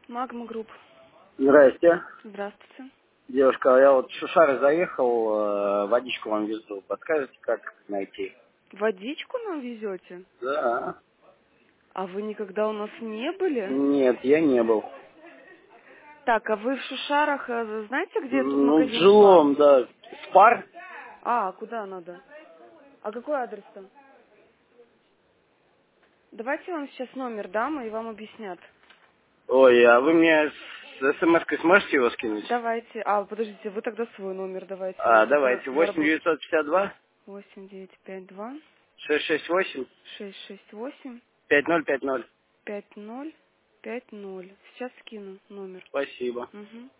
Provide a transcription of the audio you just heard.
Магма Групп. Здрасте. Здравствуйте. Девушка, я вот в Шушары заехал, водичку вам везу. Подскажете, как найти? Водичку нам везете? Да. А вы никогда у нас не были? Нет, я не был. Так, а вы в Шушарах, знаете, где тут Ну, в магазин Спар? жилом, да. Спар? А, куда надо? А какой адрес-то? Давайте я вам сейчас номер дам, и вам объяснят. Ой, а вы мне с смс-кой сможете его скинуть? Давайте. А, подождите, вы тогда свой номер давайте. У нас А, это давайте. на 8 работе. 952 8952 668 668 5050. 5050. Сейчас скину номер. Спасибо. Угу.